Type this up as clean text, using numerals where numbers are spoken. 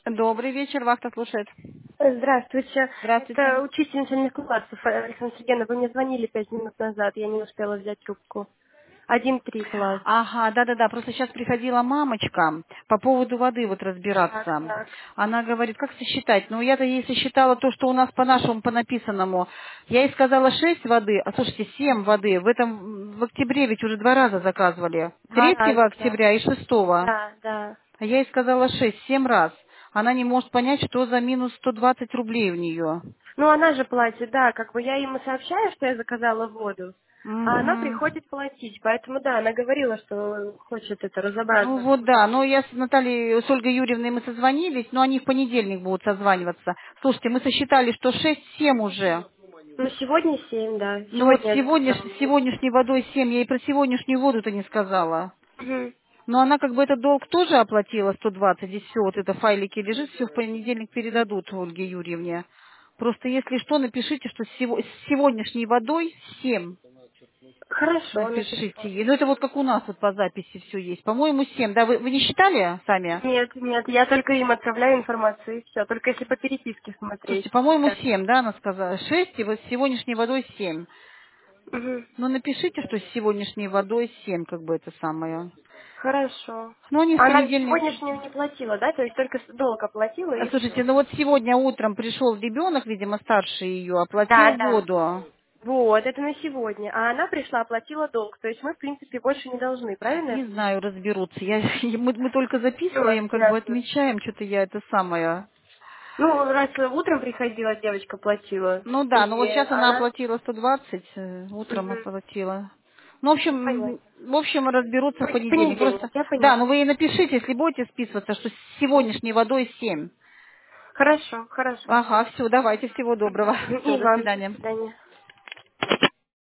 Добрый вечер, вахта слушает. Здравствуйте. Здравствуйте. Это учительница Микулатцев Александра Сергеевна. Вы мне звонили 5 минут назад, я не успела взять трубку. 1-3 класс. Ага, да-да-да, просто сейчас приходила мамочка по поводу воды вот Так, разбираться. так. Она говорит, как сосчитать? Ну, я-то ей сосчитала то, что у нас по нашему, по написанному. Я ей сказала 6 воды, а слушайте, 7 воды. В октябре ведь уже 2 раза заказывали. 2 3 раза, да. октября и 6. Да, да. А я ей сказала 6, 7 раз. Она не может понять, что за минус 120 рублей у нее. Ну, она же платит, да, как бы я ему сообщаю, что я заказала воду, а она Угу. приходит платить. Поэтому, да, она говорила, что хочет это Ну разобраться, вот куда да, но же. я с Натальей, с Ольгой Юрьевной мы созвонились, но они в понедельник будут созваниваться. Слушайте, мы сосчитали, что 6-7 уже. Ну, сегодня 7, да. Ну вот Сегодня я заказала с воду. сегодняшней водой 7, я ей про сегодняшнюю воду-то не сказала. Мгм. Но она как бы этот долг тоже оплатила 120, здесь все, вот это в файлике лежит, все в понедельник передадут Ольге Юрьевне. Просто если что, напишите, что с сегодняшней водой 7. Хорошо, Напишите напишу. ей. Ну это вот как у нас вот по записи все есть. По-моему, 7. Да, вы не считали сами? Нет, нет, я только им отправляю информацию и все. Только если по переписке смотреть. Слушайте, по-моему, Так. 7, да, она сказала. 6 и вот с сегодняшней водой 7. Мгм. Ну, напишите, что с сегодняшней водой 7, как бы это самое. Хорошо. Ну, они в Она понедельник... сегодняшнюю не платила, да? То есть только долг оплатила и Слушайте, все. ну вот сегодня утром пришел ребенок, видимо, старший ее, Да, оплатил да. воду. Вот, это на сегодня. А она пришла, оплатила долг. То есть мы, в принципе, больше не должны, правильно я Не понимаю? знаю, разберутся. Мы только Все, записываем, как бы ясно. отмечаем, что-то я это самое. Ну, раз утром приходила, девочка платила. Ну да, ну вот И сейчас она она... оплатила 120, утром Мгм. оплатила. Ну, Понятно. в общем, разберутся в В понедельник. понедельник, Просто, я да, ну поняла. вы ей напишите, если будете списываться, что с сегодняшней водой 7. Хорошо, хорошо. Ага, все, давайте, всего доброго. Мгм. Все, И до вам до свидания. свидания.